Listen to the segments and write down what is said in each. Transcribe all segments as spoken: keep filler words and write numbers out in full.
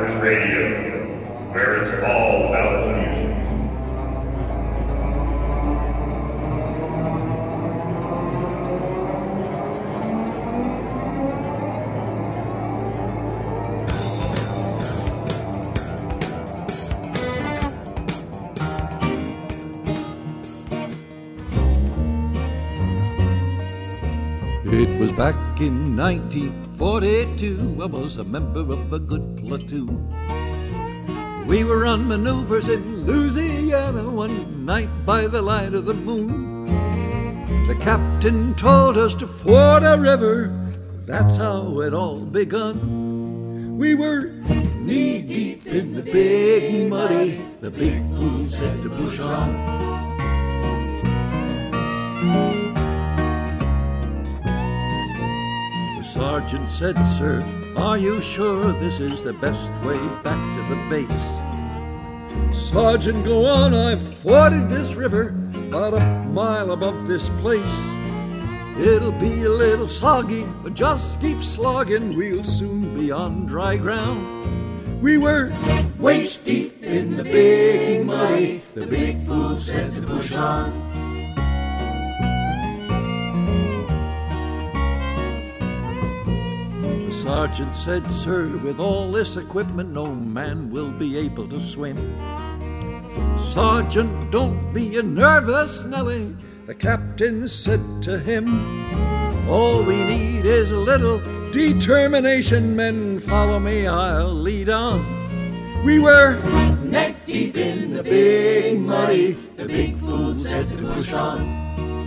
Towers Radio, where it's all about the music. It was back in nineteen forty-two, I was a member of a good platoon. We were on maneuvers in Louisiana one night by the light of the moon. The captain told us to ford a river, that's how it all begun. We were knee-deep in the big muddy, the big fool said to push on. Sergeant said, "Sir, are you sure this is the best way back to the base?" "Sergeant, go on, I've forded this river about a mile above this place. It'll be a little soggy, but just keep slogging, we'll soon be on dry ground." We were waist deep in the big muddy, the big fool said to push on. Sergeant said, "Sir, with all this equipment, no man will be able to swim." "Sergeant, don't be nervous, Nelly," the captain said to him. "All we need is a little determination. Men, follow me, I'll lead on." We were neck deep in the big muddy, the big fool said to push on.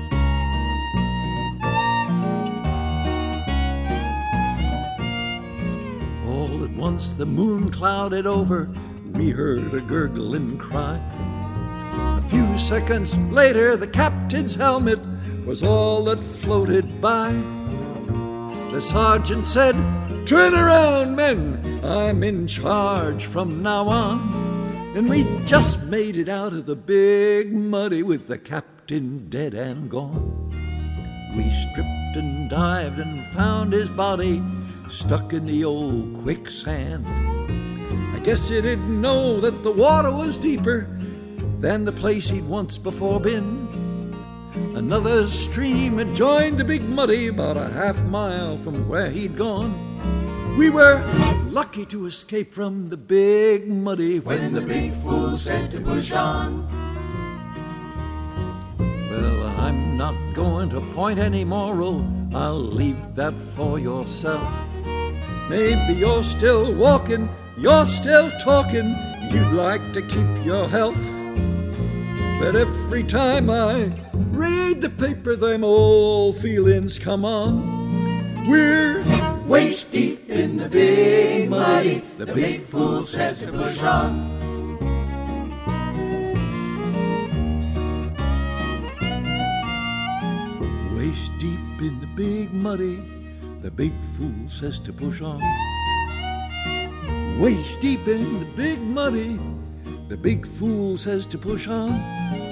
Once the moon clouded over, we heard a gurgling cry. A few seconds later, the captain's helmet was all that floated by. The sergeant said, "Turn around, men, I'm in charge from now on." And we just made it out of the big muddy with the captain dead and gone. We stripped and dived and found his body stuck in the old quicksand. I guess he didn't know that the water was deeper than the place he'd once before been. Another stream had joined the big muddy about a half mile from where he'd gone. We were lucky to escape from the big muddy when the big fool said to push on. Well, I'm not going to point any moral, I'll leave that for yourself. Maybe you're still walking, you're still talking, you'd like to keep your health. But every time I read the paper, them old feelings come on. We're waist deep in the big muddy, the big fool says to push on. Waist deep in the big muddy, the big fool says to push on. Waist deep in the big muddy, the big fool says to push on.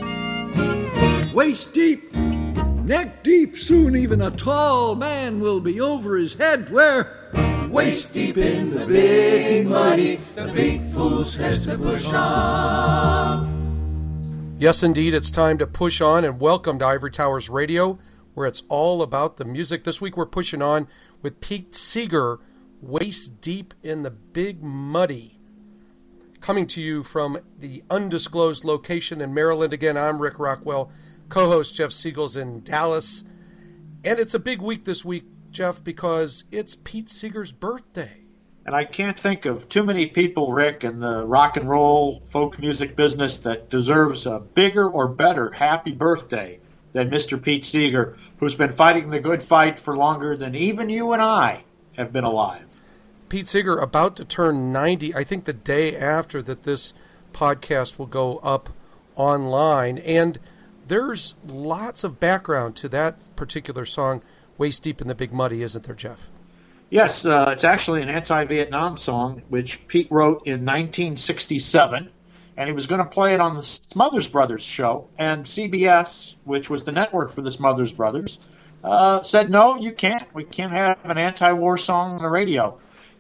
Waist deep, neck deep, soon even a tall man will be over his head. We're waist deep in the big muddy, the big fool says to push on. Yes, indeed, it's time to push on, and welcome to Ivory Towers Radio, where it's all about the music. This week we're pushing on with Pete Seeger, Waist Deep in the Big Muddy. Coming to you from the undisclosed location in Maryland. Again, I'm Rick Rockwell, co-host Jeff Siegel's in Dallas. And it's a big week this week, Jeff, because it's Pete Seeger's birthday. And I can't think of too many people, Rick, in the rock and roll folk music business that deserves a bigger or better happy birthday than Mister Pete Seeger, who's been fighting the good fight for longer than even you and I have been alive. Pete Seeger about to turn ninety, I think the day after that this podcast will go up online. And there's lots of background to that particular song, Waist Deep in the Big Muddy, isn't there, Jeff? Yes, uh, it's actually an anti-Vietnam song, which Pete wrote in nineteen sixty-seven. And he was going to play it on the Smothers Brothers show. And C B S, which was the network for the Smothers Brothers, uh, said, no, you can't. We can't have an anti-war song on the radio.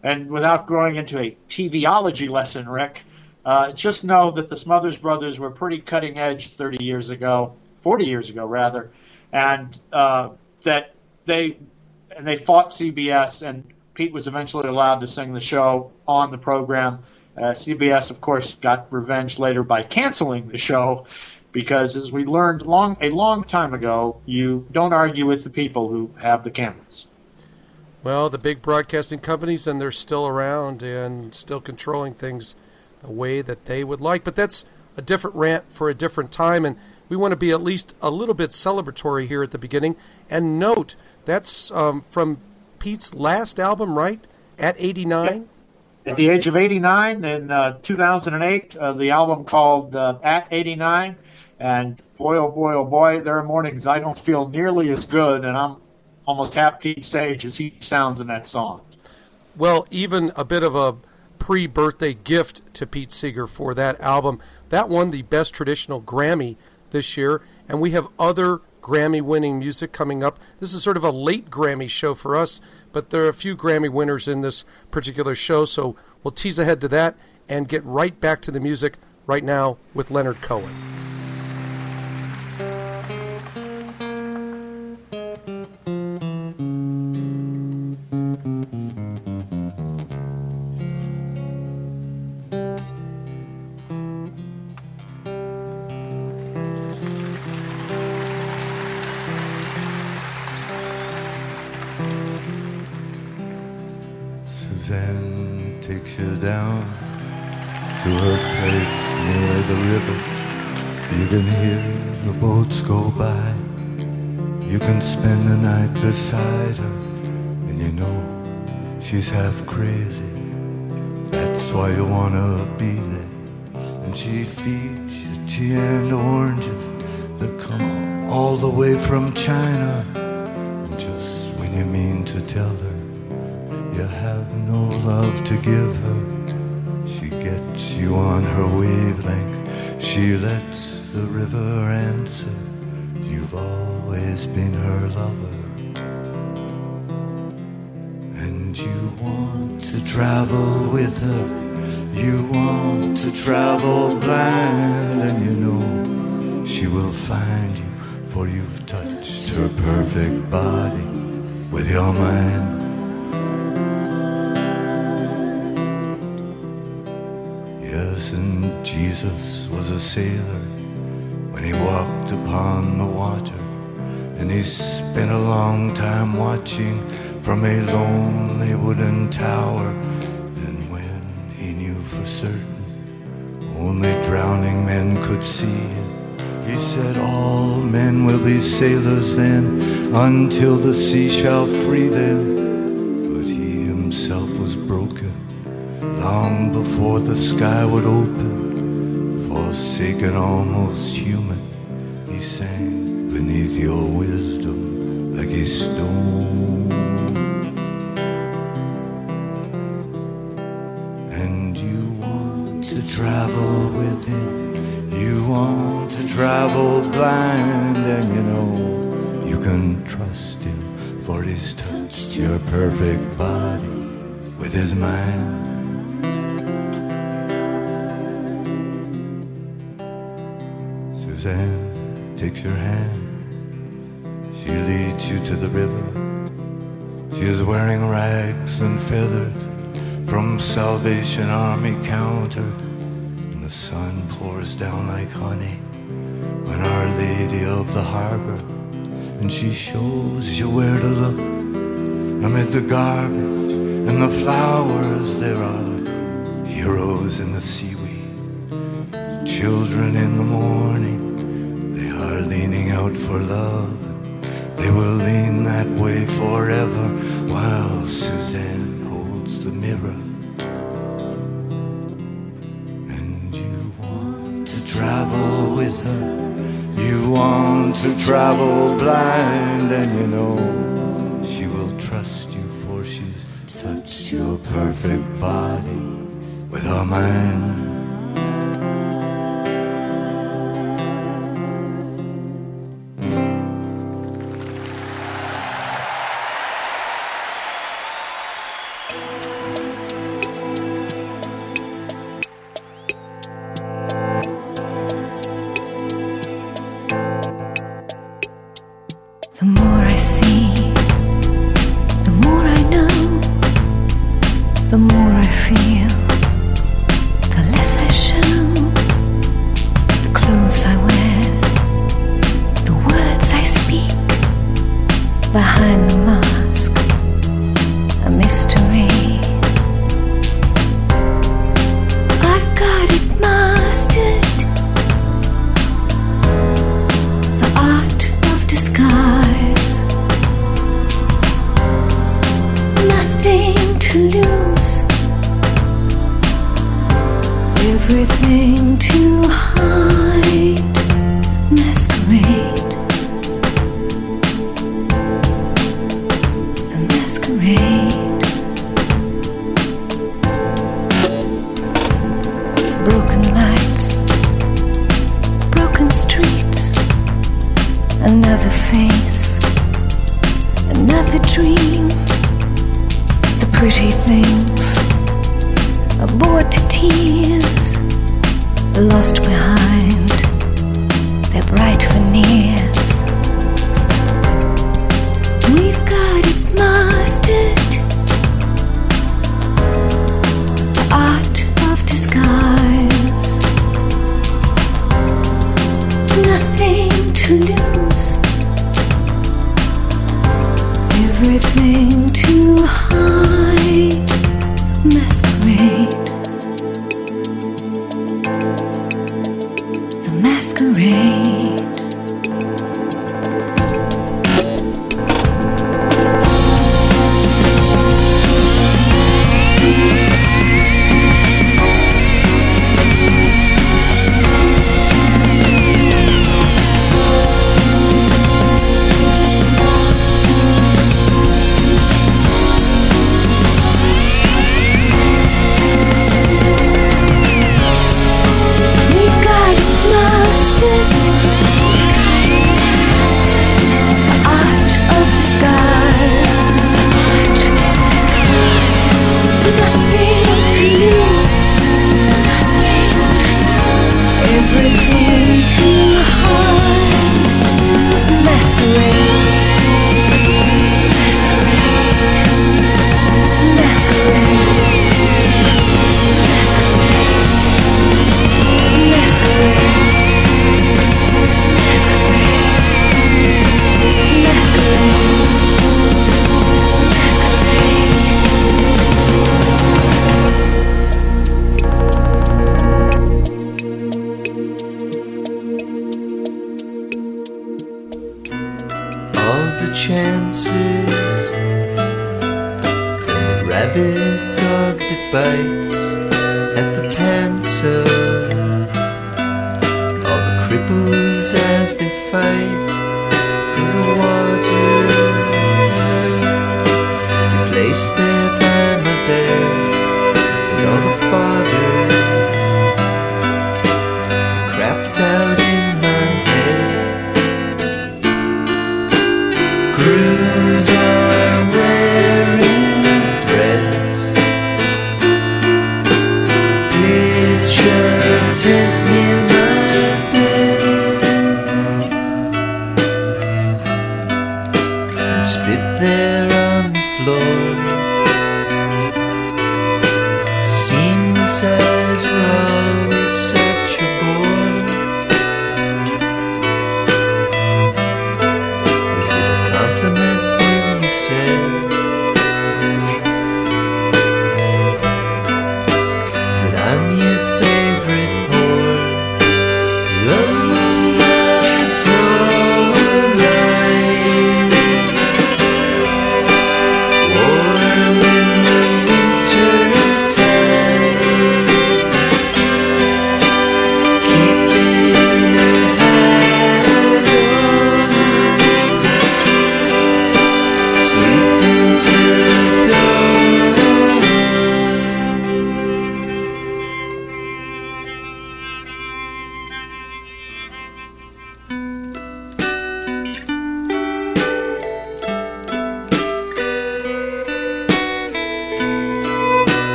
And without going into a TVology lesson, Rick, uh, just know that the Smothers Brothers were pretty cutting edge thirty years ago, forty years ago rather, and uh, that they and they fought C B S, and Pete was eventually allowed to sing the show on the program. Uh, C B S, of course, got revenge later by canceling the show because, as we learned long a long time ago, you don't argue with the people who have the cameras. Well, the big broadcasting companies, and they're still around and still controlling things the way that they would like. But that's a different rant for a different time, and we want to be at least a little bit celebratory here at the beginning. And note, that's um, from Pete's last album, right? At eighty-nine? At the age of eighty-nine, in uh, two thousand eight, uh, the album called uh, At eighty-nine. And boy, oh boy, oh boy, there are mornings I don't feel nearly as good, and I'm almost half Pete's age as he sounds in that song. Well, even a bit of a pre-birthday gift to Pete Seeger for that album. That won the Best Traditional Grammy this year, and we have other Grammy-winning music coming up. This is sort of a late Grammy show for us, but there are a few Grammy winners in this particular show, so we'll tease ahead to that and get right back to the music right now with Leonard Cohen. Suzanne takes you down to her place near the river. You can hear the boats go by. You can spend the night beside her, and you know she's half crazy. That's why you wanna be there. And she feeds you tea and oranges that come all the way from China. And just when you mean to tell her you have no love to give her, she gets you on her wavelength. She lets the river answer, you've always been her lover. And you want to travel with her, you want to travel blind, and you know she will find you, for you've touched her perfect body with your mind. Yes, and Jesus was a sailor when he walked upon the water, and he spent a long time watching from a lonely wooden tower. And when he knew for certain only drowning men could see him, he said, all men will be sailors then, until the sea shall free them. But he himself was broken long before the sky would open. Forsaken, almost human, he sang beneath your wisdom like a stone. And you want to travel with him, you want to travel blind, and you know you can trust him, for he's touched your perfect body with his mind. Suzanne takes your hand, she leads you to the river. She is wearing rags and feathers from Salvation Army counter, and the sun pours down like honey when Our Lady of the Harbor, and she shows you where to look. Amid the garbage and the flowers there are heroes in the seaweed, children in the morning. They are leaning out for love. They will lean that way forever while Suzanne holds the mirror. And you want to travel with her, you want to travel blind, and you know she will trust you, for she's touched your perfect body with her mind. Another face, another dream. The pretty things are bored to tears, lost behind their bright veneers. We've got it mastered, the art of disguise. Nothing to lose, everything to hide. Masquerade, the masquerade.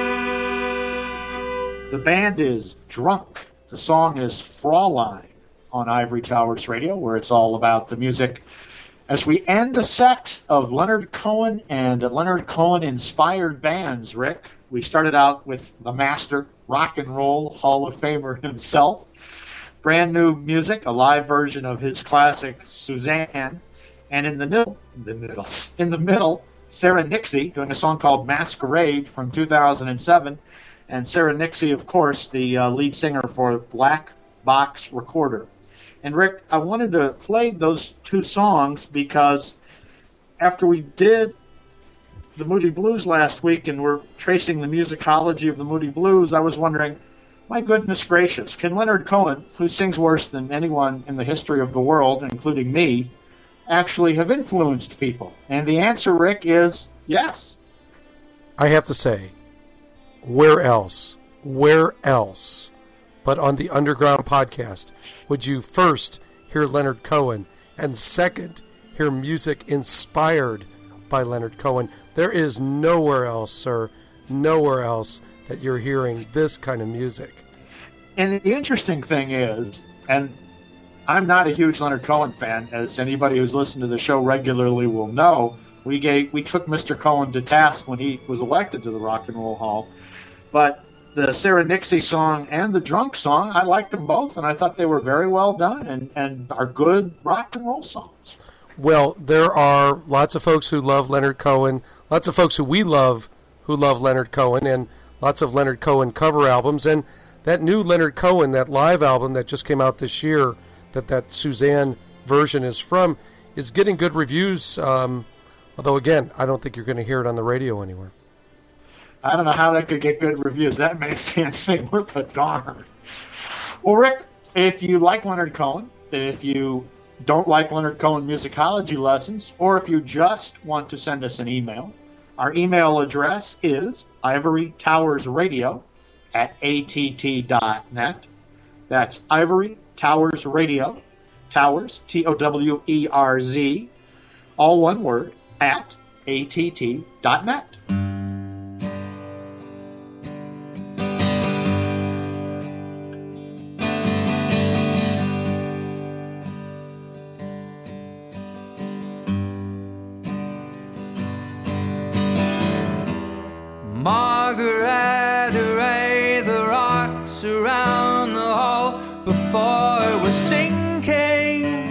The band is drunk. The song is Fraulein on Ivory Towers Radio, where it's all about the music. As we end a set of Leonard Cohen and Leonard Cohen-inspired bands, Rick, we started out with the master rock and roll Hall of Famer himself. Brand new music, a live version of his classic Suzanne. And in the middle, the middle, in the middle, Sarah Nixie doing a song called Masquerade from two thousand seven. And Sarah Nixie, of course, the uh, lead singer for Black Box Recorder. And Rick, I wanted to play those two songs because after we did the Moody Blues last week and we're tracing the musicology of the Moody Blues, I was wondering, my goodness gracious, can Leonard Cohen, who sings worse than anyone in the history of the world, including me, actually have influenced people? And the answer, Rick, is yes. I have to say, where else, where else but on the Underground Podcast would you first hear Leonard Cohen and second hear music inspired by Leonard Cohen? There is nowhere else, sir, nowhere else that you're hearing this kind of music. And the interesting thing is, and I'm not a huge Leonard Cohen fan, as anybody who's listened to the show regularly will know. We gave we took Mister Cohen to task when he was elected to the Rock and Roll Hall. But the Sarah Nixie song and the Drunk song, I liked them both, and I thought they were very well done and, and are good rock and roll songs. Well, there are lots of folks who love Leonard Cohen, lots of folks who we love who love Leonard Cohen, and lots of Leonard Cohen cover albums. And that new Leonard Cohen, that live album that just came out this year, that that Suzanne version is from, is getting good reviews. Um, although, again, I don't think you're going to hear it on the radio anywhere. I don't know how that could get good reviews. That man can't say worth a darn. Well, Rick, if you like Leonard Cohen, if you don't like Leonard Cohen musicology lessons, or if you just want to send us an email, our email address is ivorytowersradio at A T T dot net. That's Ivory Towers Radio, Towers, T O W E R Z, all one word, at A T T dot net. Margaret array the rocks around the hall before it was sinking.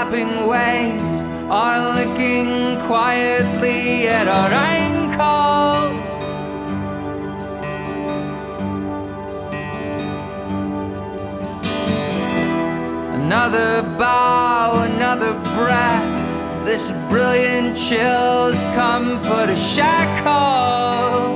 lapping waves are licking quietly at our ankles. Another bow, another breath. This brilliant chill's come for to shackle.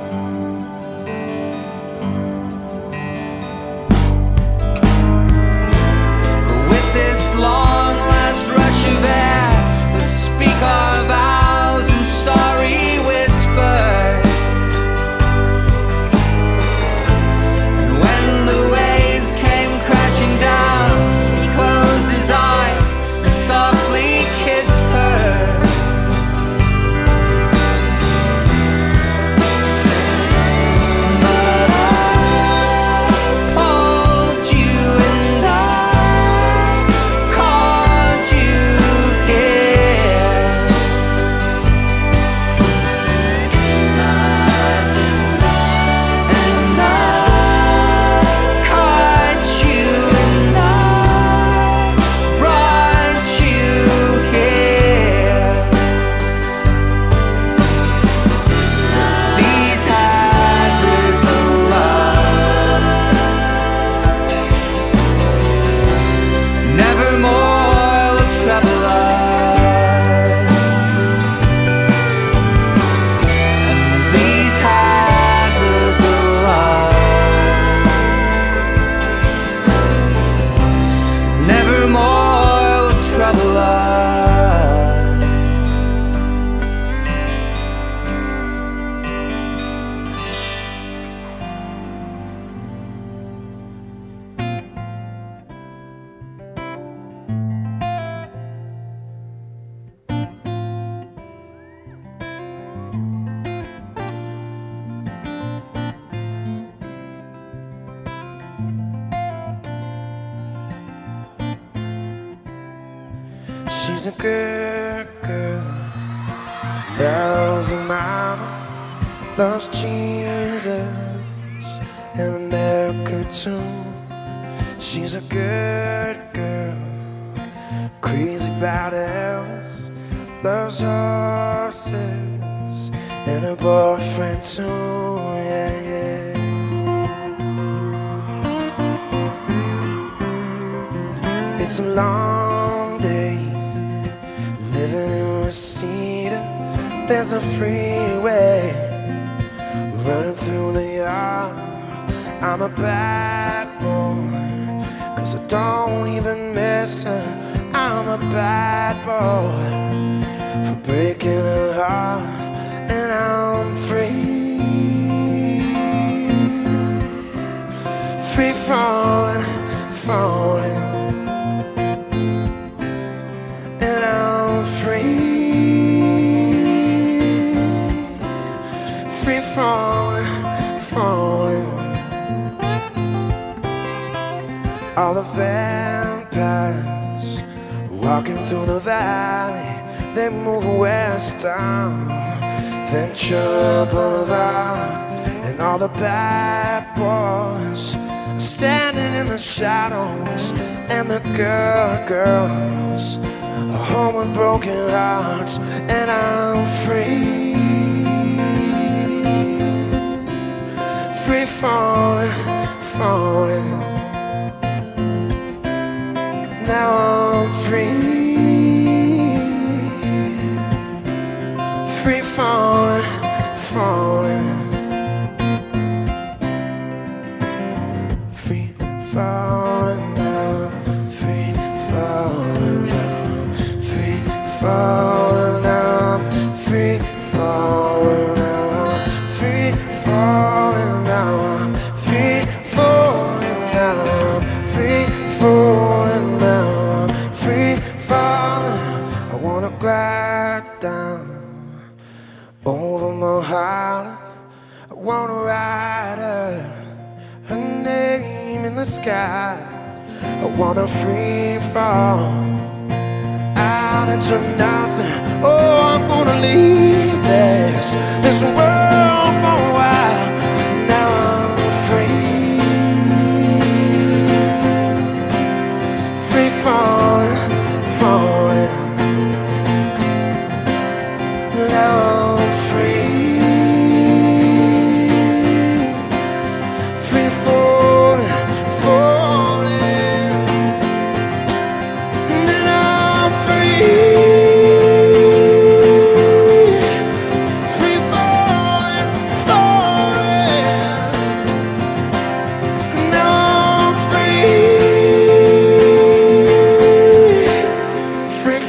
With this long last rush of air, let's speak our vows in starry whispers. And when the waves came crashing down, he closed his eyes and softly kissed her. But I pulled you and I called you here. And I caught you and I brought you here. These hazards of love nevermore will trouble us. And these hazards of love nevermore will trouble us. She's a good girl, loves her mama, loves Jesus and America too. She's a good girl, crazy about Elvis, loves horses and her boyfriend too. Yeah, yeah. It's a long day living in Reseda. There's a freeway running through the yard. I'm a bad boy, cause I don't even miss her. I'm a bad boy for breaking her heart. And I'm free, free falling, falling. And I'm free, free falling, falling. All the vampires walking through the valley, they move westbound, Ventura Boulevard. And all the bad boys are standing in the shadows, and the girl girls are home with broken hearts. And I'm free, free falling, falling. Now I'm free, free falling, falling. Free falling now, free falling now, free falling now, free falling now, free falling now, free falling now, free falling now, free falling. I wanna glide down over my heart. I wanna ride her, her name in the sky. I wanna free fall out into nothing. Oh, I'm gonna leave this this world for a while. Now I'm free, free falling, falling.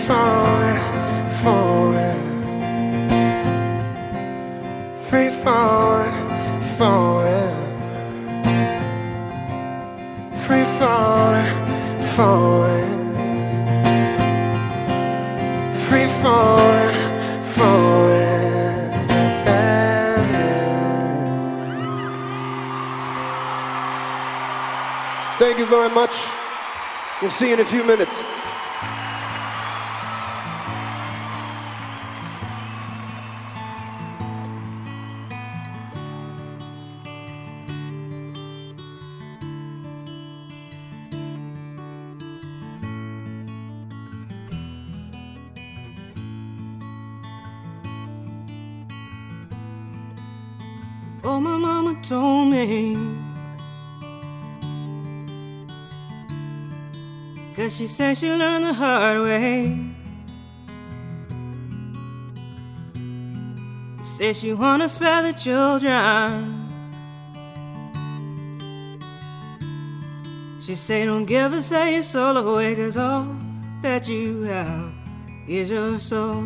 falling, falling. Free falling, falling. Free falling, falling. Free falling, falling. Thank you very much. We'll see you in a few minutes. Oh, my mama told me, 'cause she said she learned the hard way. Said she wanna spare the children. She say don't give us your soul away, 'cause all that you have is your soul.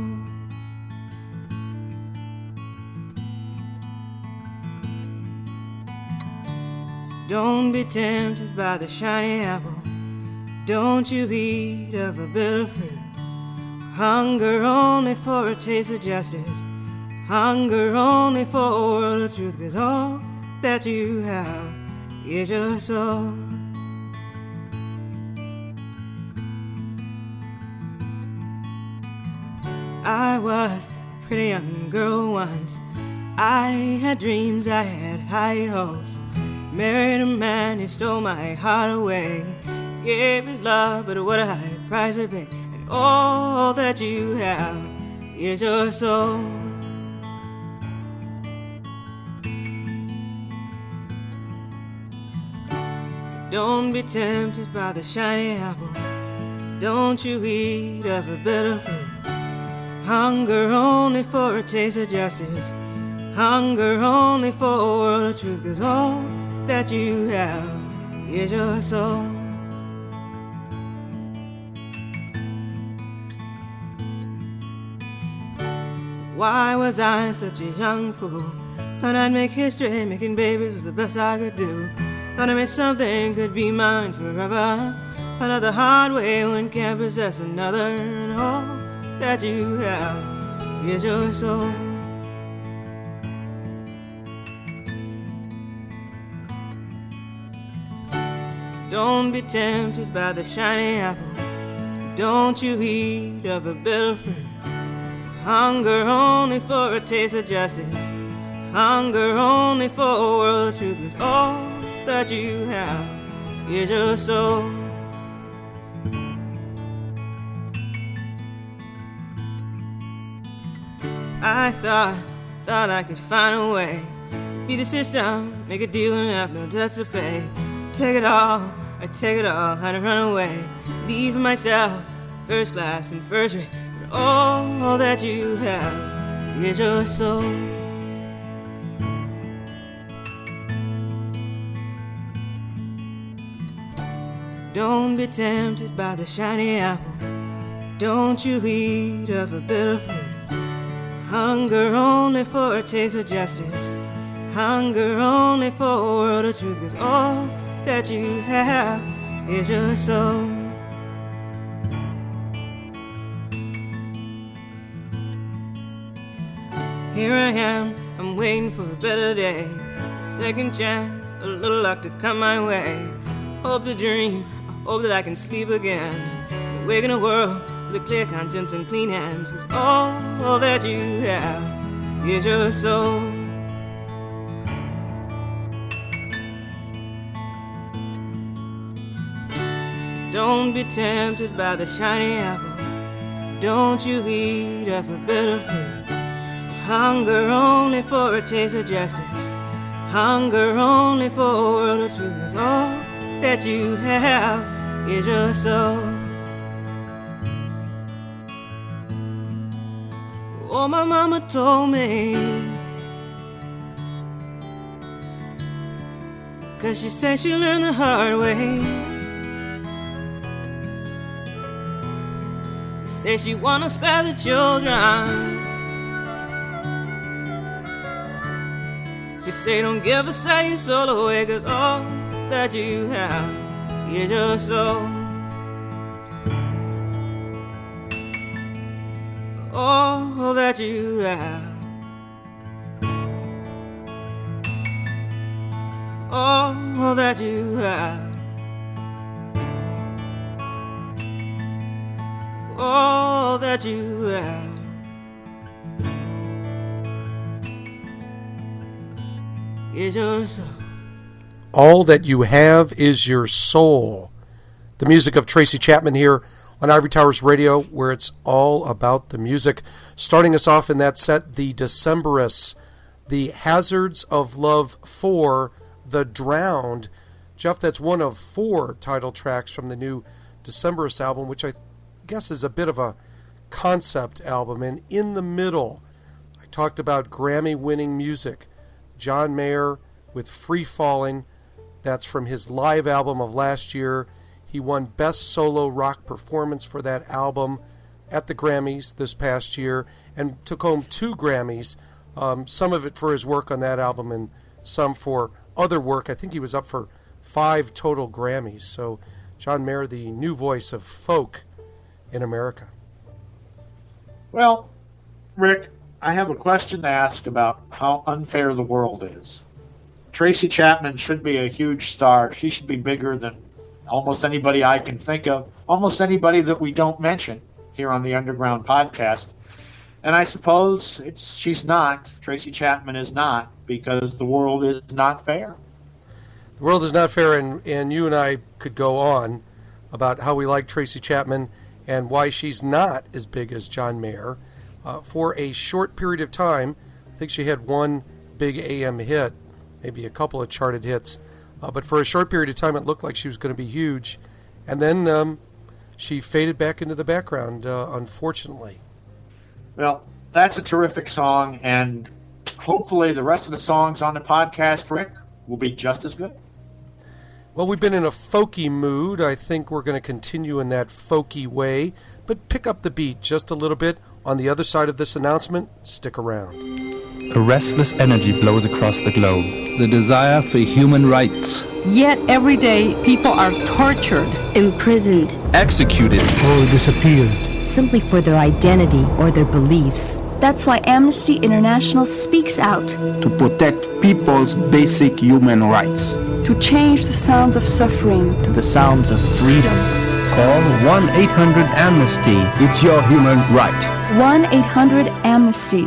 Don't be tempted by the shiny apple. Don't you eat of a bitter fruit. Hunger only for a taste of justice. Hunger only for a world of truth. 'Cause all that you have is your soul. I was a pretty young girl once. I had dreams, I had high hopes. Married a man who stole my heart away. Gave his love, but what a high price to pay. And all that you have is your soul. Don't be tempted by the shiny apple. Don't you eat of a bitter fruit. Hunger only for a taste of justice. Hunger only for a world of truth. 'Cause all that you have is your soul. Why was I such a young fool? Thought I'd make history, making babies was the best I could do. Thought I made something could be mine forever. Found out the hard way, one can't possess another. And all that you have is your soul. Don't be tempted by the shiny apple. Don't you eat of a bitter fruit. Hunger only for a taste of justice. Hunger only for a world of truth. 'Cause all that you have is your soul. I thought, thought I could find a way. Be the system, make a deal and have no debts to pay. Take it all, I take it all, had to run away. Leave myself, first class and first rate. But all that you have is your soul. So don't be tempted by the shiny apple. Don't you eat of a bitter fruit. Hunger only for a taste of justice. Hunger only for a world of truth. 'Cause all that you have is your soul. Here I am, I'm waiting for a better day. A second chance, a little luck to come my way. Hope to dream, I hope that I can sleep again. Awake in a world with a clear conscience and clean hands. 'Cause all, all that you have is your soul. Don't be tempted by the shiny apple. Don't you eat of a bitter fruit. Hunger only for a taste of justice. Hunger only for a world of truth. 'Cause all that you have is your soul. Oh, my mama told me, 'cause she said she learned the hard way. Say she wanna spare the children. She say don't give a say your soul away, 'cause all that you have is your soul. All that you have, all that you have, all that you have is your soul. All that you have is your soul. The music of Tracy Chapman here on Ivory Towers Radio, where it's all about the music. Starting us off in that set, the Decemberists, the Hazards of Love four, The Drowned. Jeff, that's one of four title tracks from the new Decemberists album, which I guess is a bit of a concept album. And in the middle, I talked about Grammy-winning music. John Mayer with Free Falling. That's from his live album of last year. He won Best Solo Rock Performance for that album at the Grammys this past year and took home two Grammys, um, some of it for his work on that album and some for other work. I think he was up for five total Grammys. So John Mayer, the new voice of folk in America. Well, Rick, I have a question to ask about how unfair the world is. Tracy Chapman should be a huge star. She should be bigger than almost anybody I can think of, almost anybody that we don't mention here on the Underground Podcast. And I suppose it's she's not. Tracy Chapman is not, because the world is not fair. The world is not fair, and, and you and I could go on about how we like Tracy Chapman and why she's not as big as John Mayer. Uh, for a short period of time, I think she had one big A M hit, maybe a couple of charted hits. Uh, but for a short period of time, it looked like she was going to be huge. And then um, she faded back into the background, uh, unfortunately. Well, that's a terrific song, and hopefully the rest of the songs on the podcast, Rick, will be just as good. Well, we've been in a folky mood. I think we're going to continue in that folky way, but pick up the beat just a little bit. On the other side of this announcement, stick around. A restless energy blows across the globe. The desire for human rights. Yet every day, people are tortured, imprisoned, executed, or disappeared. Simply for their identity or their beliefs. That's why Amnesty International speaks out. To protect people's basic human rights. To change the sounds of suffering to the sounds of freedom. Call one eight hundred amnesty. It's your human right. one eight hundred amnesty.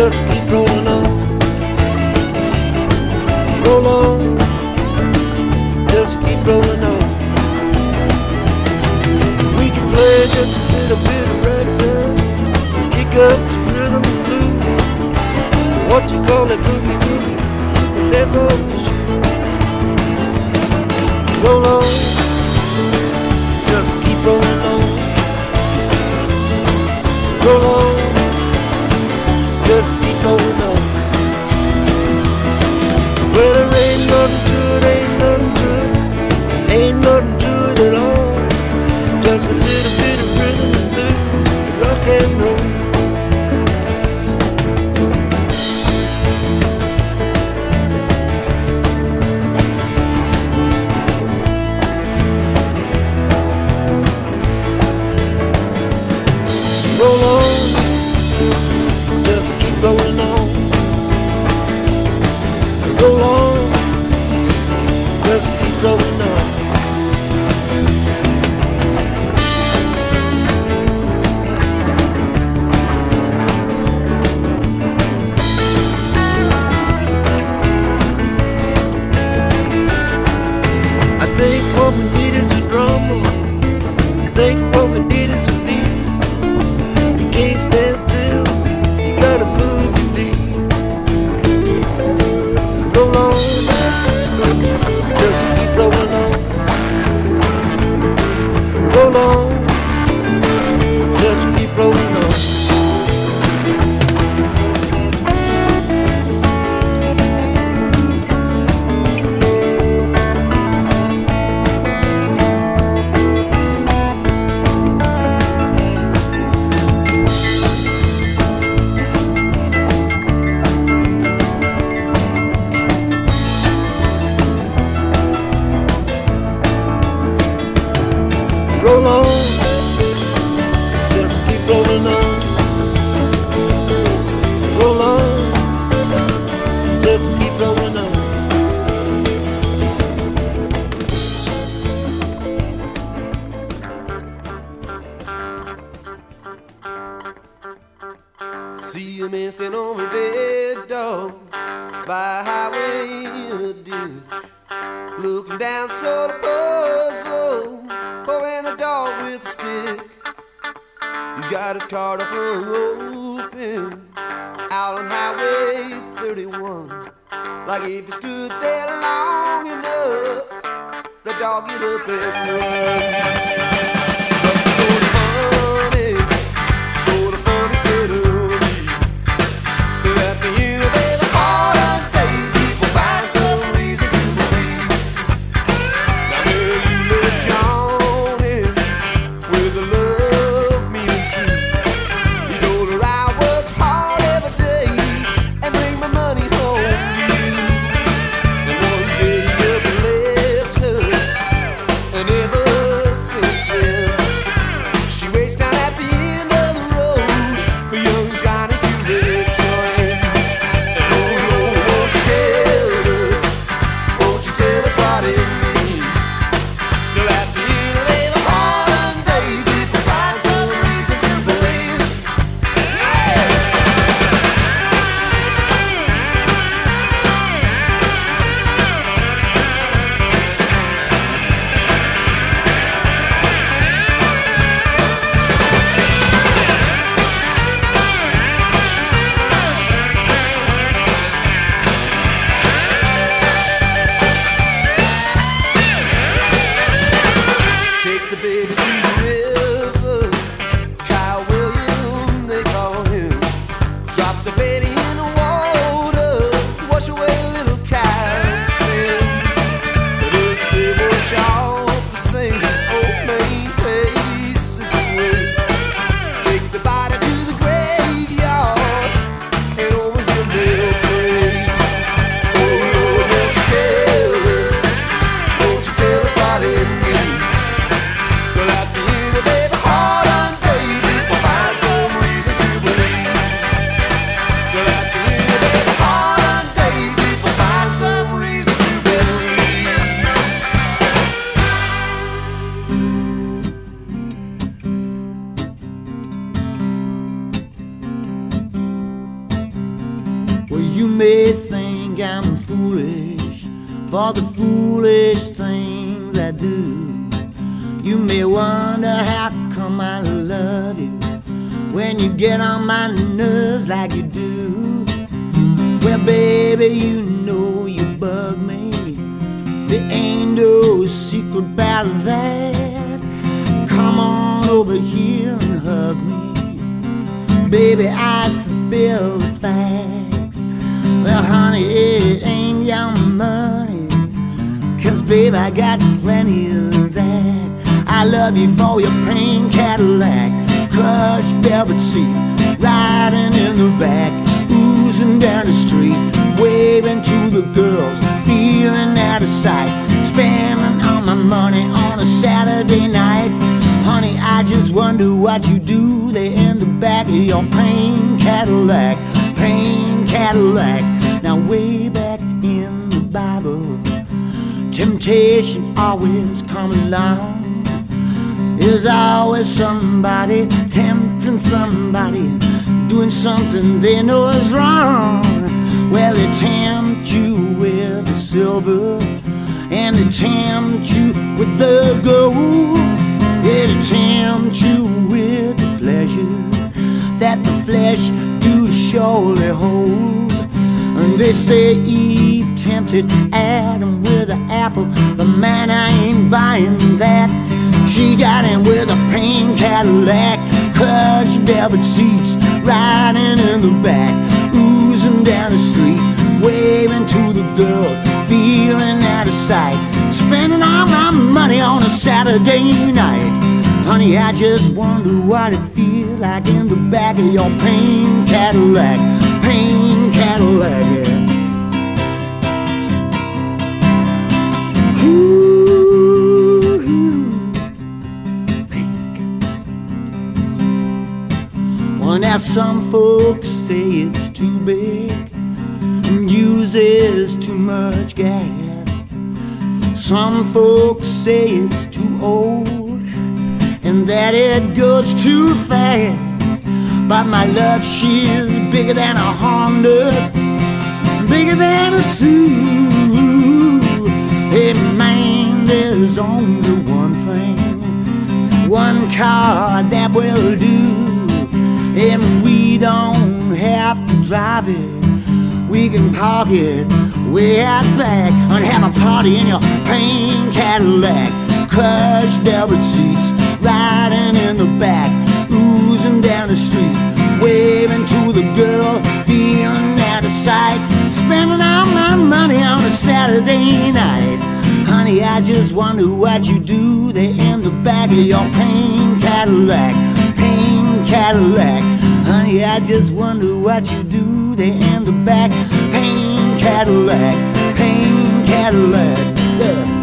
just keep rolling on. Roll on, just keep rolling on. We can play just a little bit of ragtime, kick up some rhythm and blues. What you call it, boogie boogie, that's all for sure. Roll on, just keep rolling on. Roll on, just keep rolling on. Well, there ain't nothing to it, ain't nothing to it, ain't nothing to it at all. Just a little bit of rhythm and blues, rock and roll. Roll on, just keep rolling on. Roll on, just keep rolling on. I think what we need is a drum roll. I think what we need is a beat. You can't stand still, you gotta move your feet. Roll on, just keep rolling on. Roll on, just keep rolling on. Roll on, just keep rolling on. Roll on, just keep rolling on. See a man stand on a dead dog by a highway in a ditch, looking down sort of puzzle, poking the dog with a stick. He's got his car door flung open out on Highway thirty-one. Like if he stood there long enough, the dog get up and run. Something sort of funny, sort of funny, sort of neat. So at the end of every hard day, people find some reason to believe. Now there you let John in with the love meaning true. He told her I work hard every day and bring my money home to you. And one day he up and left her, and ever since may think I'm foolish for the foolish things I do. You may wonder how come I love you when you get on my nerves like you do. Well, baby, you know you bug me. There ain't no secret about that. Come on over here and hug me. Baby, I spill the facts. Well, honey, it ain't your money, 'cause baby, I got plenty of that. I love you for your pink Cadillac, crushed velvet seat, riding in the back, oozing down the street, waving to the girls, feeling out of sight, spending all my money on a Saturday night. Honey, I just wonder what you do there in the back of your pink Cadillac, pink Cadillac. Now way back in the Bible, temptation always come along. There's always somebody tempting somebody, doing something they know is wrong. Well, they tempt you with the silver, and they tempt you with the gold. Yeah, they tempt you with the pleasure that the flesh do surely hold. And they say Eve tempted Adam with an apple, but man, I ain't buying that. She got him with a pink Cadillac, crushed velvet seats, riding in the back, oozing down the street, waving to the girl, feeling out of sight, spending all my money on a Saturday night. Honey, I just wonder what it feels like in the back of your pink Cadillac, pink Cadillac, yeah. Ooh. Well, now some folks say it's too big and uses too much gas. Some folks say it's too old and that it goes too fast. But my love, she's bigger than a Honda, bigger than a Subaru. Hey man, there's only one thing, one car that will do. And we don't have to drive it, we can park it way out back and have a party in your pink Cadillac, crushed velvet seats, riding in the back, oozing down the street, waving to the girl, feeling out of sight, spending all my money on a Saturday night. Honey, I just wonder what you do there in the back of your pink Cadillac, pink Cadillac. Honey, I just wonder what you do there in the back, pink Cadillac, pink Cadillac, yeah.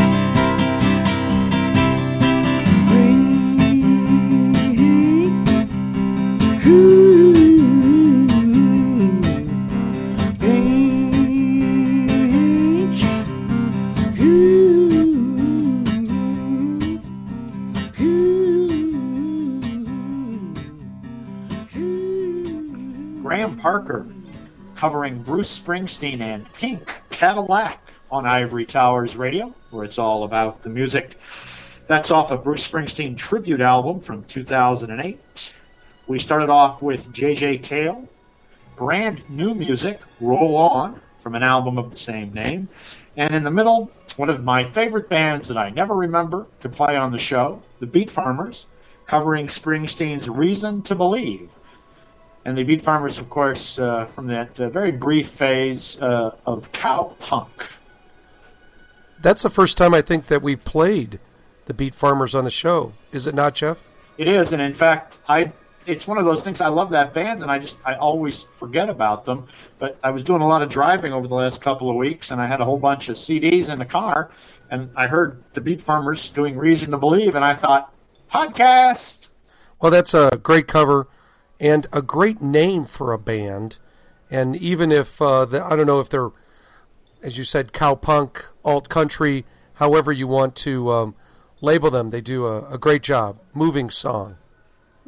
Graham Parker covering Bruce Springsteen and Pink Cadillac on Ivory Towers Radio, where it's all about the music. That's off a Bruce Springsteen tribute album from two thousand eight. We started off with J J Cale, brand new music, Roll On, from an album of the same name. And in the middle, one of my favorite bands that I never remember to play on the show, the Beat Farmers, covering Springsteen's Reason to Believe. And the Beat Farmers, of course, uh, from that uh, very brief phase uh, of cowpunk. That's the first time I think that we've played the Beat Farmers on the show. Is it not, Jeff? It is, and in fact, I it's one of those things. I love that band, and I just I always forget about them. But I was doing a lot of driving over the last couple of weeks, and I had a whole bunch of C Ds in the car, and I heard the Beat Farmers doing Reason to Believe, and I thought, podcast! Well, that's a great cover. And a great name for a band. And even if, uh, the, I don't know if they're, as you said, cowpunk, alt-country, however you want to um, label them, they do a, a great job. Moving song.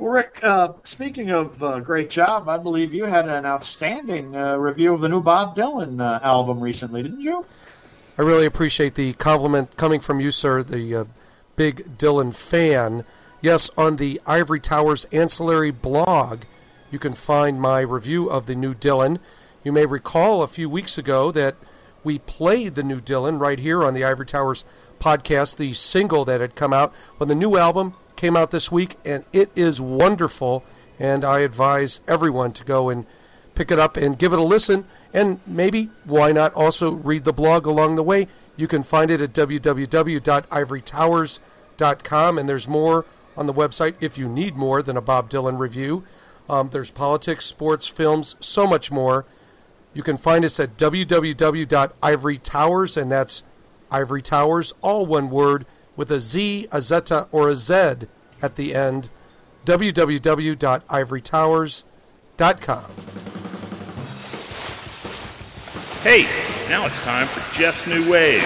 Well, Rick, uh, speaking of uh, great job, I believe you had an outstanding uh, review of the new Bob Dylan uh, album recently, didn't you? I really appreciate the compliment coming from you, sir, the uh, big Dylan fan. Yes, on the Ivory Towers Ancillary blog, you can find my review of the new Dylan. You may recall a few weeks ago that we played the new Dylan right here on the Ivory Towers podcast, the single that had come out when the new album came out this week, and it is wonderful, and I advise everyone to go and pick it up and give it a listen, and maybe, why not also read the blog along the way? You can find it at w w w dot ivory towers dot com, and there's more on the website if you need more than a Bob Dylan review. Um, there's politics, sports, films, so much more. You can find us at w w w dot ivory towers, and that's Ivory Towers, all one word, with a Z, a Zeta, or a Z at the end. w w w dot ivory towers dot com. Hey, now it's time for Jeff's New Wave.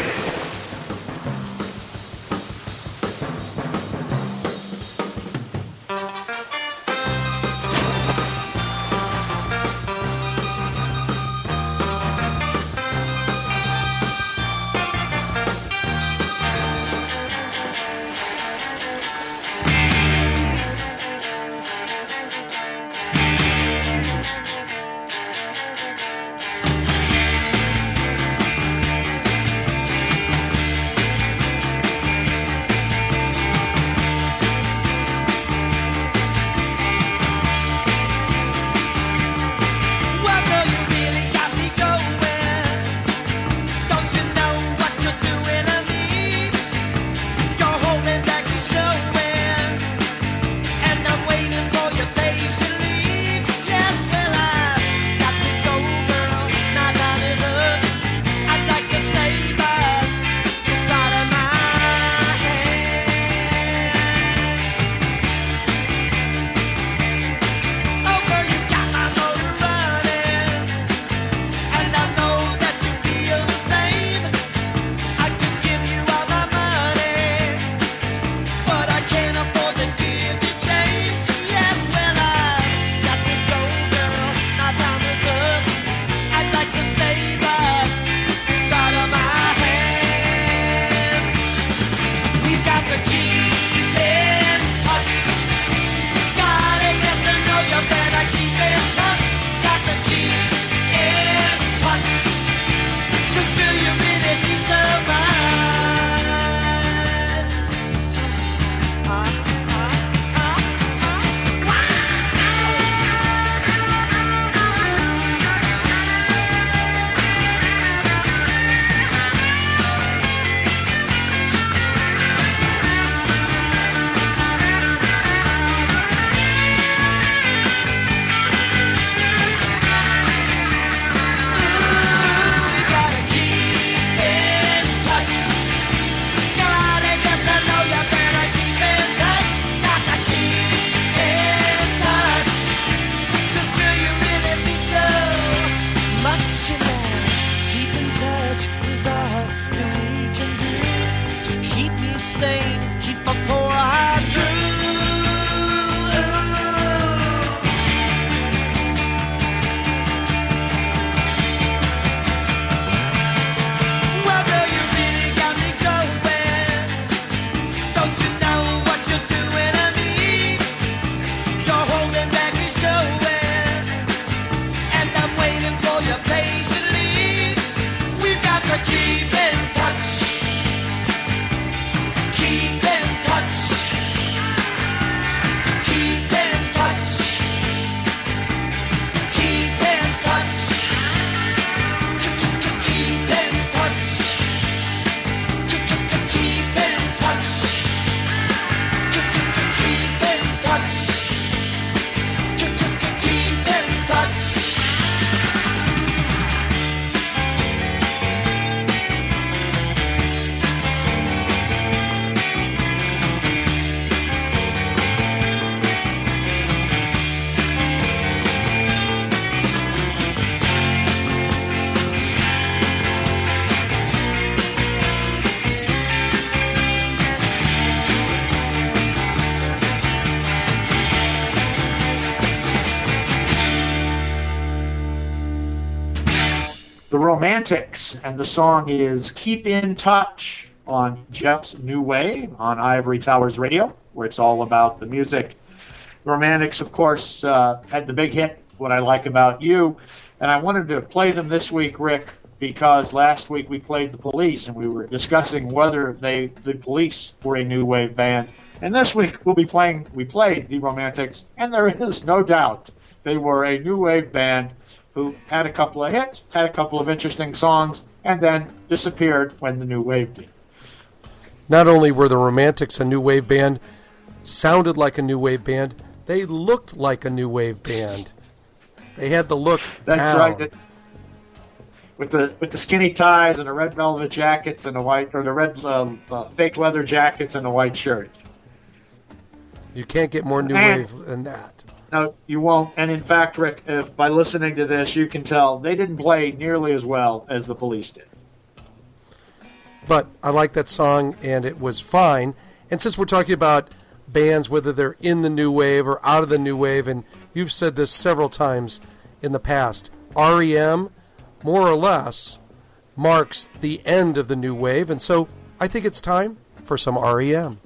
The Romantics, and the song is Keep in Touch on Jeff's New Wave on Ivory Towers Radio, where it's all about the music. The Romantics, of course, uh, had the big hit, What I Like About You, and I wanted to play them this week, Rick, because last week we played the Police, and we were discussing whether they the Police were a new wave band. And this week we'll be playing, we played the Romantics, and there is no doubt they were a new wave band who had a couple of hits, had a couple of interesting songs, and then disappeared when the new wave did. Not only were the Romantics a new wave band, sounded like a new wave band, they looked like a new wave band. They had the look That's down. right. That, with the with the skinny ties and the red velvet jackets and the white, or the red um, uh, fake leather jackets and the white shirts. You can't get more new And- wave than that. No, you won't. And in fact, Rick, if by listening to this, you can tell they didn't play nearly as well as the Police did. But I like that song, and it was fine. And since we're talking about bands, whether they're in the new wave or out of the new wave, and you've said this several times in the past, R E M, more or less, marks the end of the new wave. And so I think it's time for some R E M.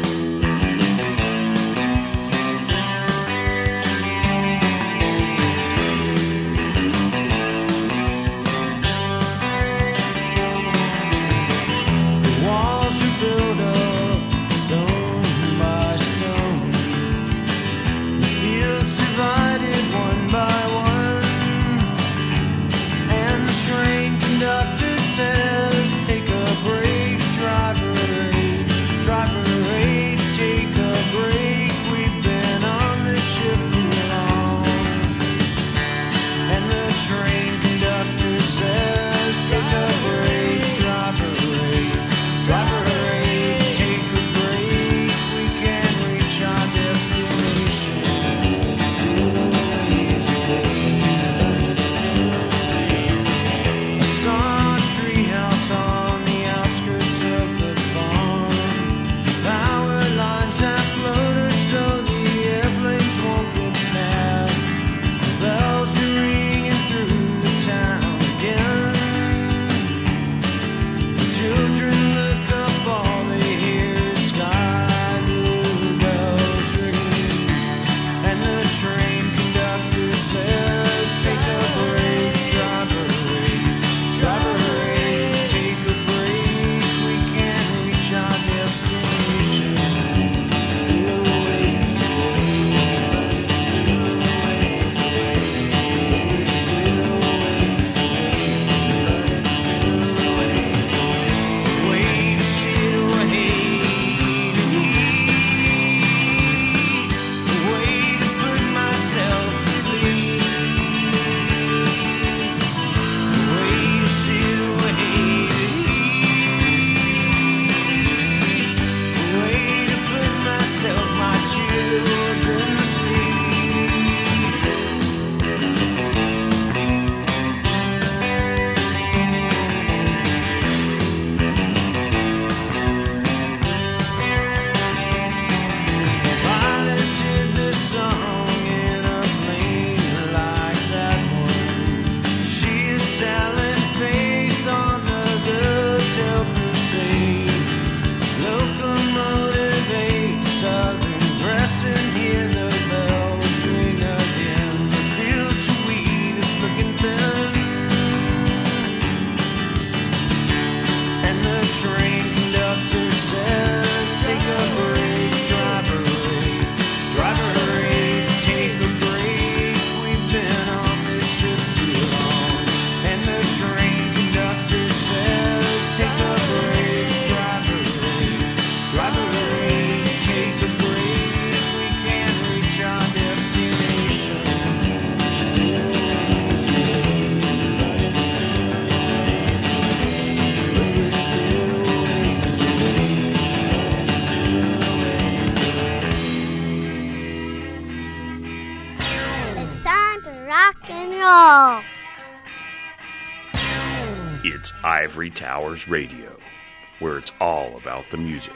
It's Ivory Towers Radio, where it's all about the music.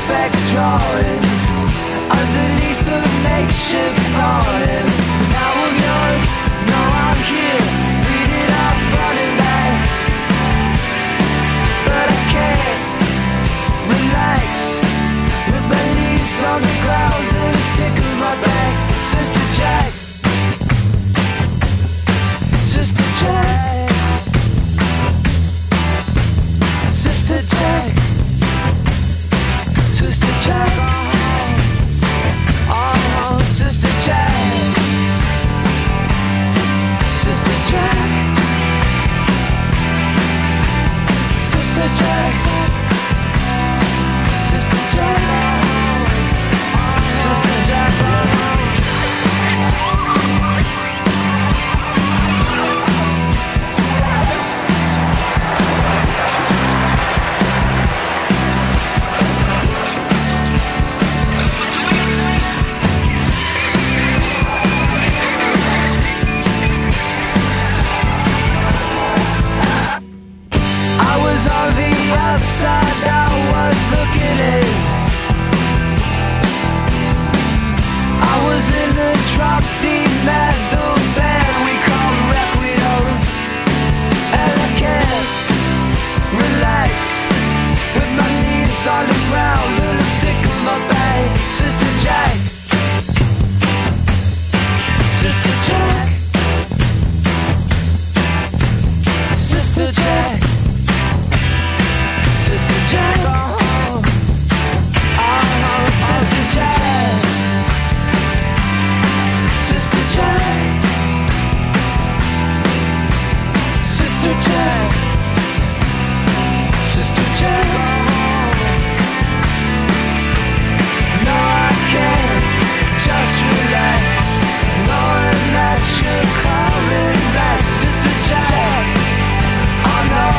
perfect drawings underneath the makeshift awning. Now I'm yours, now I'm here, reading off running back, but I can't relax with my knees on the ground and a stick in my back. Sister Jack, Sister Jack, Sister Jack, Sister Jack, oh, Sister Jack, Sister Jack, Sister Jack, Sister Jack, Sister Jack. On the outside, I was looking in. I was in the drop deep metal band we call Requiem, and I can't relax with my knees on the ground and a stick in my back. Sister Jack, Sister Jack, Sister Jack, Sister Jack, oh, oh, Sister Jack, Sister Jack, Sister Jack, Sister Jack, no, I can't just relax, knowing that you're coming back. Sister Jack, oh no.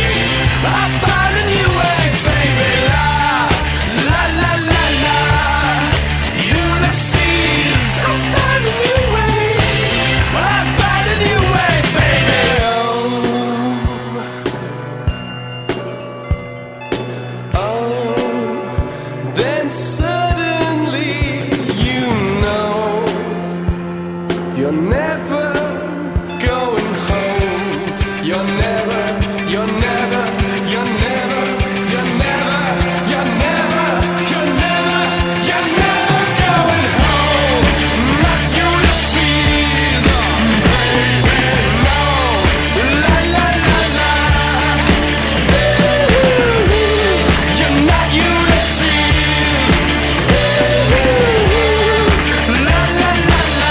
La la la la and suddenly you know you're never going home. You're never, you're never, you're never, you're never, you're never, you're never, you're never going home. Not Ulysses, baby, no. La la la la. You're not Ulysses. La la la la.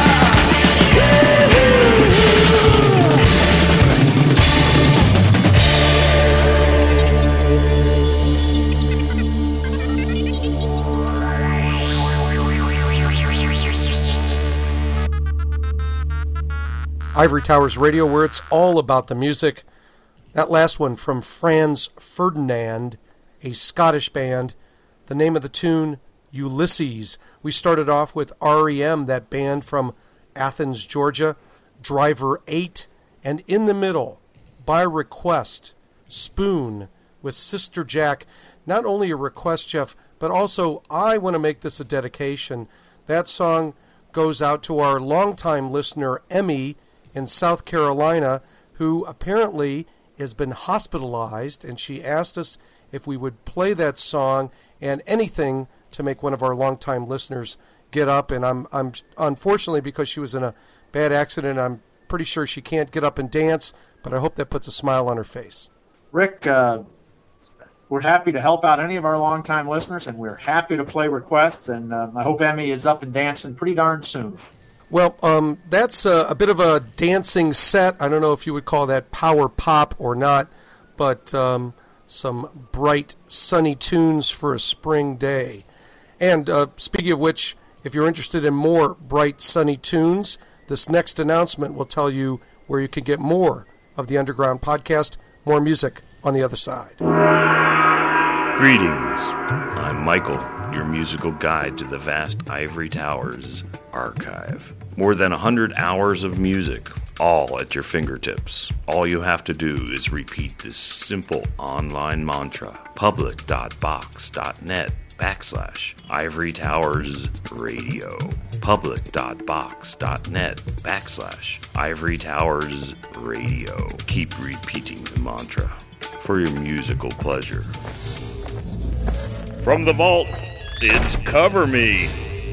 Ivory Towers Radio, where it's all about the music. That last one from Franz Ferdinand, a Scottish band. The name of the tune, Ulysses. We started off with R E M, that band from Athens, Georgia, Driver eight, and in the middle, by request, Spoon with Sister Jack. Not only a request, Jeff, but also I want to make this a dedication. That song goes out to our longtime listener, Emmy, in South Carolina, who apparently has been hospitalized, and she asked us if we would play that song and anything to make one of our longtime listeners get up. And I'm, I'm unfortunately, because she was in a bad accident, I'm pretty sure she can't get up and dance, but I hope that puts a smile on her face. Rick, uh, we're happy to help out any of our longtime listeners, and we're happy to play requests, and uh, I hope Emmy is up and dancing pretty darn soon. Well, um, that's a, a bit of a dancing set. I don't know if you would call that power pop or not, but um, some bright, sunny tunes for a spring day. And uh, speaking of which, if you're interested in more bright, sunny tunes, this next announcement will tell you where you can get more of the Underground Podcast, more music on the other side. Greetings. I'm Michael, your musical guide to the vast Ivory Towers archive. More than one hundred hours of music, all at your fingertips. All you have to do is repeat this simple online mantra, public.box.net backslash Ivory Towers Radio. Public.box.net backslash Ivory Towers Radio. Keep repeating the mantra for your musical pleasure. From the vault, it's Cover Me.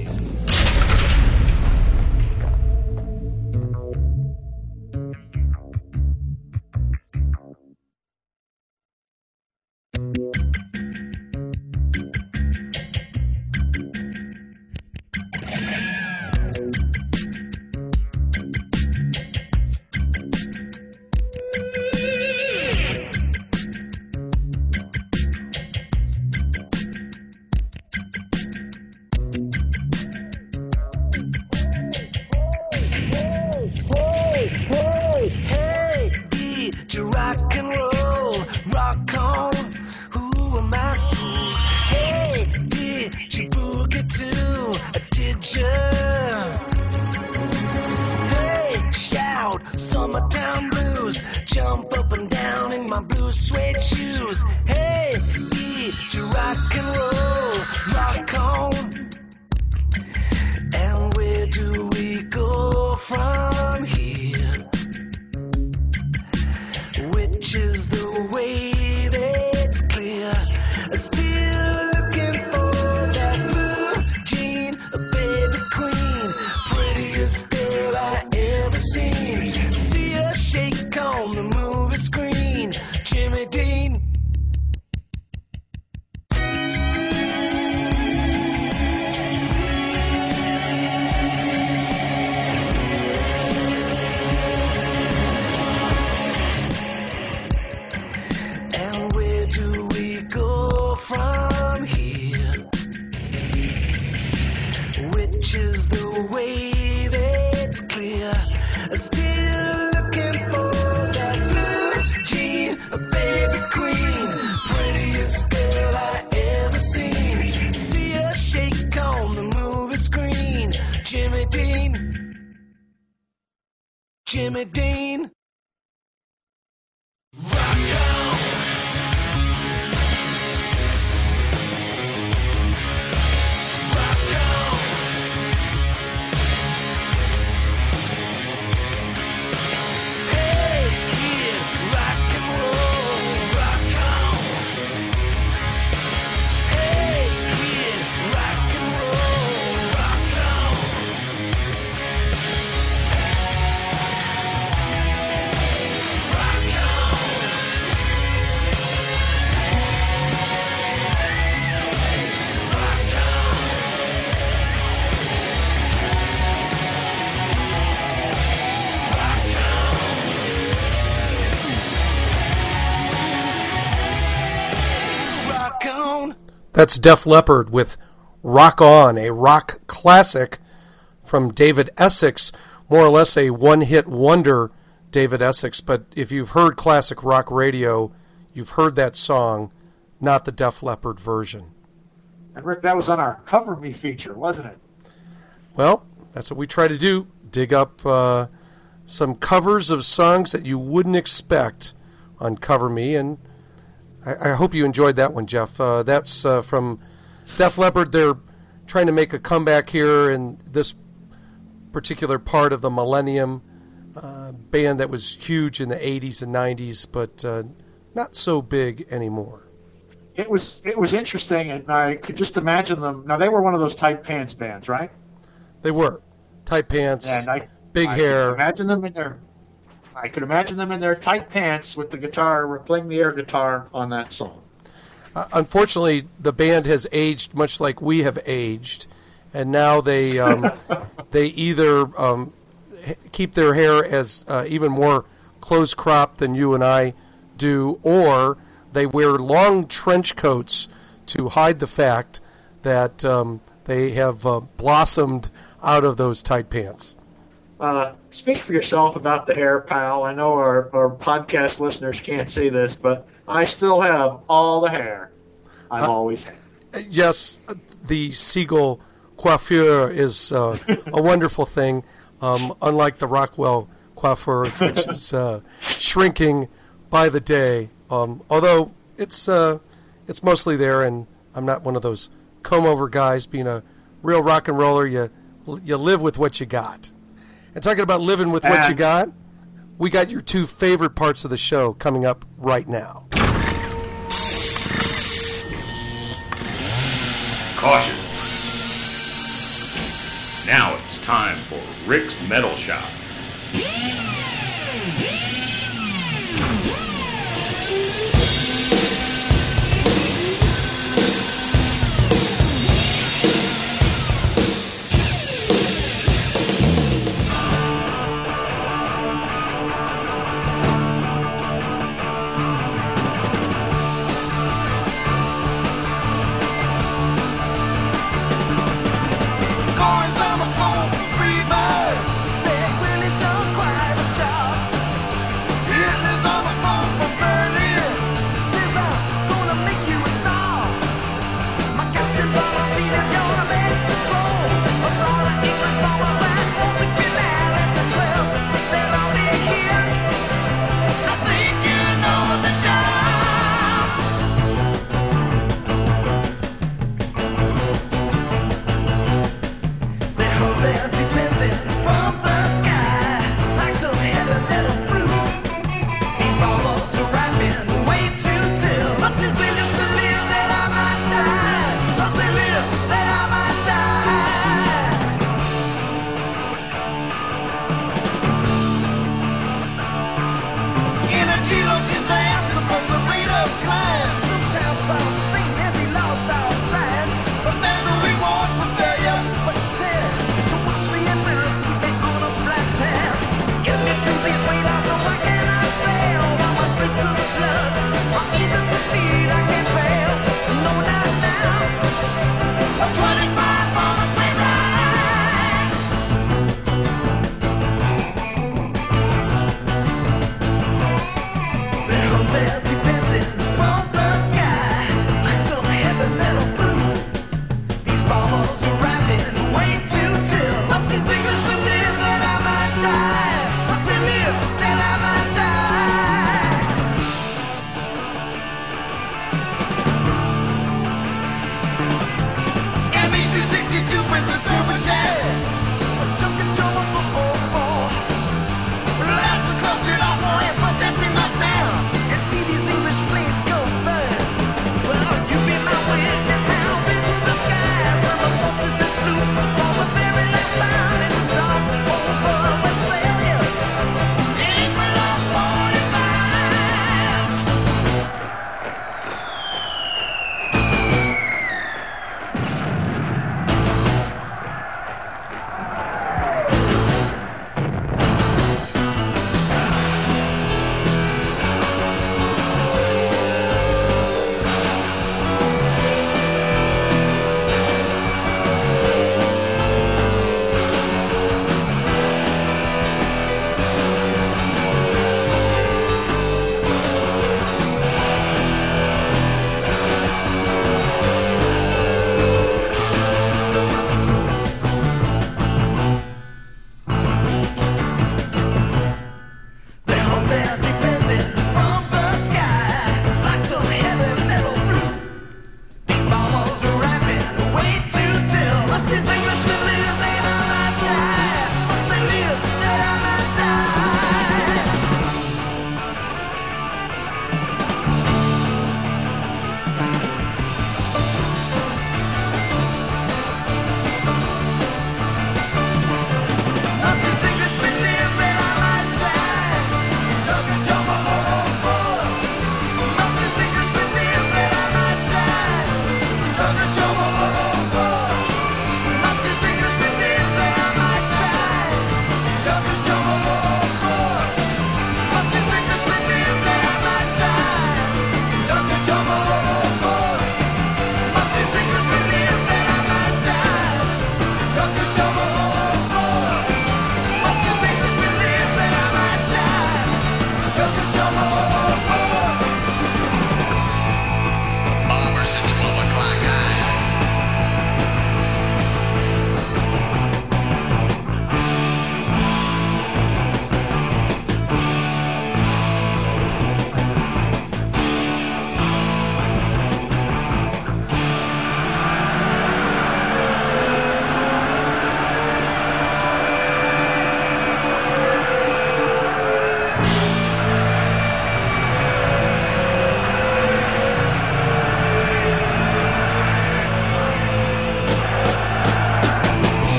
Jimmy Dean. Rock on. That's Def Leppard with Rock On, a rock classic from David Essex, more or less a one-hit wonder, David Essex. But if you've heard classic rock radio, you've heard that song, not the Def Leppard version. And Rick, that was on our Cover Me feature, wasn't it? Well, that's what we try to do, dig up uh, some covers of songs that you wouldn't expect on Cover Me, and I, I hope you enjoyed that one, Jeff. Uh, that's uh, from Def Leppard. They're trying to make a comeback here in this particular part of the millennium. Uh, band that was huge in the eighties and nineties, but uh, not so big anymore. It was it was interesting, and I could just imagine them. Now, they were one of those tight pants bands, right? They were. Tight pants, and I, big I hair. Could imagine them in their, I could imagine them in their tight pants with the guitar, playing the air guitar on that song. Uh, unfortunately, the band has aged much like we have aged, and now they um, they either um, keep their hair as uh, even more close cropped than you and I do, or they wear long trench coats to hide the fact that um, they have uh, blossomed out of those tight pants. Uh, speak for yourself about the hair, pal. I know our, our podcast listeners can't see this, but I still have all the hair I've uh, always had. Yes, the Siegel coiffure is uh, a wonderful thing, um, unlike the Rockwell coiffure, which is uh, shrinking by the day. Um, although it's uh, it's mostly there, and I'm not one of those comb-over guys. Being a real rock and roller, you you live with what you got. And talking about living with what you got, we got your two favorite parts of the show coming up right now. Caution. Now it's time for Rick's Metal Shop. Said, well, it don't quite a job. Here's on the phone.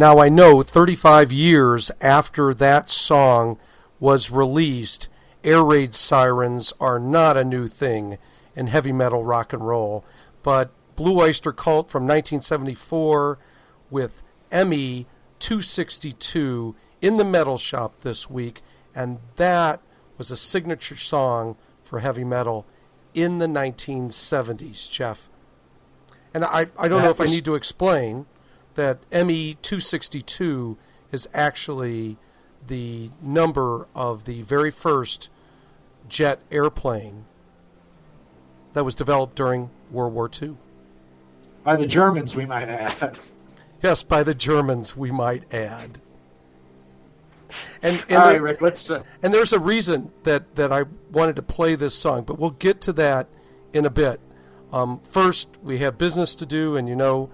Now I know thirty-five years after that song was released, air raid sirens are not a new thing in heavy metal rock and roll, but Blue Oyster Cult from nineteen seventy-four with M E two sixty-two in the Metal Shop this week, and that was a signature song for heavy metal in the nineteen seventies, Jeff. And I, I don't that know if was... I need to explain that M E two sixty-two is actually the number of the very first jet airplane that was developed during World War Two. By the Germans, we might add. Yes, by the Germans, we might add. And, and All there, right, Rick, let's... Uh... And there's a reason that, that I wanted to play this song, but we'll get to that in a bit. Um, first, we have business to do, and you know,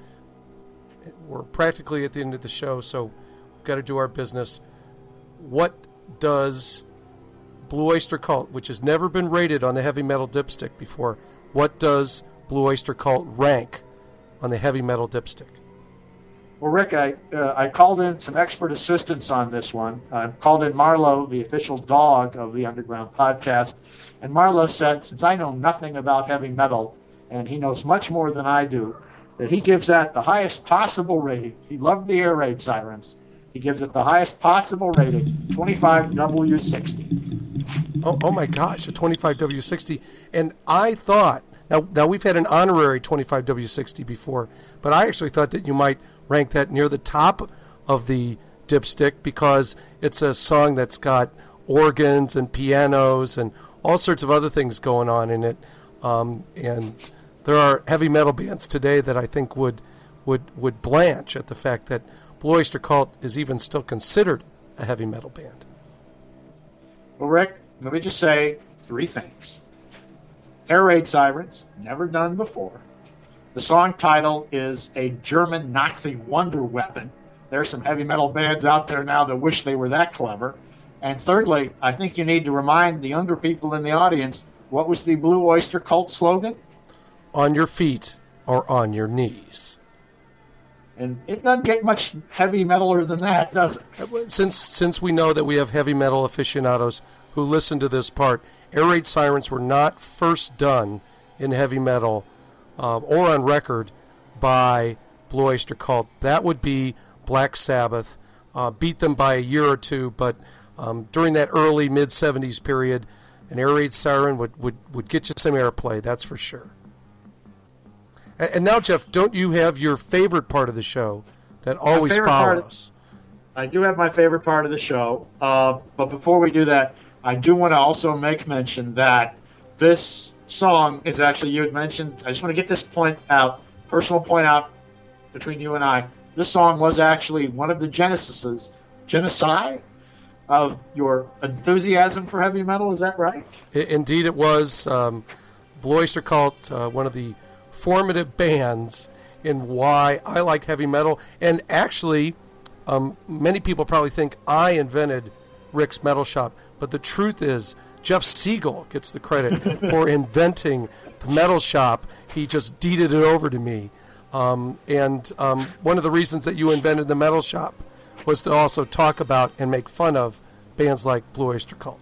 we're practically at the end of the show, so we've got to do our business. What does Blue Oyster Cult, which has never been rated on the Heavy Metal Dipstick before, what does Blue Oyster Cult rank on the Heavy Metal Dipstick? Well, Rick, I uh, I called in some expert assistance on this one. I called in Marlo, the official dog of the Underground Podcast, and Marlo said, since I know nothing about heavy metal, and he knows much more than I do, that he gives that the highest possible rating. He loved the air raid sirens. He gives it the highest possible rating, twenty-five W sixty. Oh, oh my gosh, a twenty-five W sixty. And I thought, now, now we've had an honorary twenty-five W sixty before, but I actually thought that you might rank that near the top of the dipstick because it's a song that's got organs and pianos and all sorts of other things going on in it. Um, and there are heavy metal bands today that I think would would would blanch at the fact that Blue Oyster Cult is even still considered a heavy metal band. Well, Rick, let me just say three things. Air raid sirens, never done before. The song title is a German Nazi wonder weapon. There's some heavy metal bands out there now that wish they were that clever. And thirdly, I think you need to remind the younger people in the audience, what was the Blue Oyster Cult slogan? On your feet or on your knees. And it doesn't get much heavy metaler than that, does it? Since since we know that we have heavy metal aficionados who listen to this part, air raid sirens were not first done in heavy metal um, or on record by Blue Oyster Cult. That would be Black Sabbath. Uh, beat them by a year or two, but um, during that early mid-seventies period, an air raid siren would, would, would get you some airplay, that's for sure. And, and now, Jeff, don't you have your favorite part of the show that always follows? Of, I do have my favorite part of the show, uh, but before we do that, I do want to also make mention that this song is actually, you had mentioned, I just want to get this point out, personal point out between you and I. This song was actually one of the genesises, genocide of your enthusiasm for heavy metal. Is that right? Indeed, it was. Um, Blue Oyster Cult, uh, one of the formative bands in why I like heavy metal. And actually, um, many people probably think I invented Rick's Metal Shop, but the truth is Jeff Siegel gets the credit for inventing the Metal Shop. He just deeded it over to me. Um, and um, one of the reasons that you invented the Metal Shop was to also talk about and make fun of bands like Blue Oyster Cult.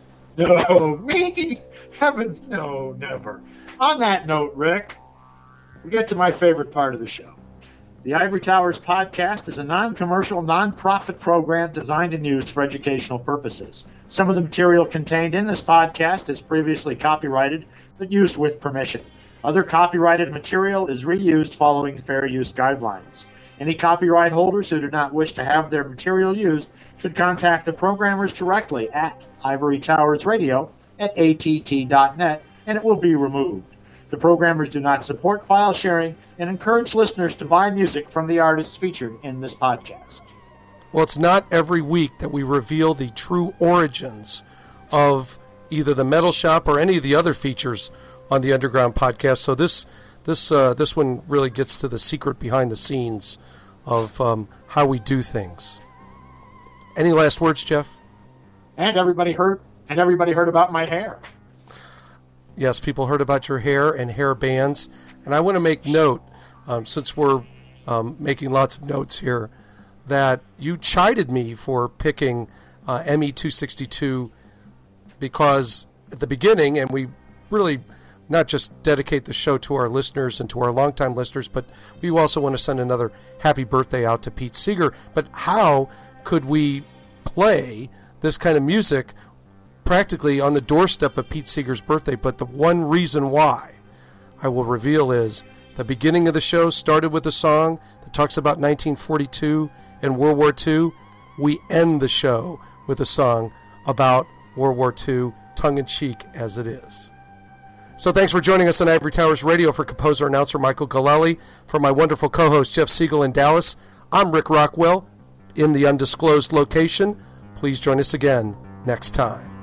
No, me? Heaven, no, never. On that note, Rick, we get to my favorite part of the show. The Ivory Towers Podcast is a non-commercial, non-profit program designed and used for educational purposes. Some of the material contained in this podcast is previously copyrighted, but used with permission. Other copyrighted material is reused following fair use guidelines. Any copyright holders who do not wish to have their material used should contact the programmers directly at Ivory Towers Radio at A T T dot net, and it will be removed. The programmers do not support file sharing and encourage listeners to buy music from the artists featured in this podcast. Well, it's not every week that we reveal the true origins of either the Metal Shop or any of the other features on the Underground Podcast. So this this uh, this one really gets to the secret behind the scenes of um, how we do things. Any last words, Jeff? And everybody heard and everybody heard about my hair. Yes, people heard about your hair and hair bands. And I want to make note, um, since we're um, making lots of notes here, that you chided me for picking uh, M E two sixty-two because at the beginning, and we really not just dedicate the show to our listeners and to our longtime listeners, but we also want to send another happy birthday out to Pete Seeger. But how could we play this kind of music practically on the doorstep of Pete Seeger's birthday? But the one reason why I will reveal is the beginning of the show started with a song that talks about nineteen forty-two and World War Two. We end the show with a song about World War Two, tongue-in-cheek as it is. So thanks for joining us on Ivory Towers Radio. For composer-announcer Michael Galelli, for my wonderful co-host Jeff Siegel in Dallas, I'm Rick Rockwell in the undisclosed location. Please join us again next time.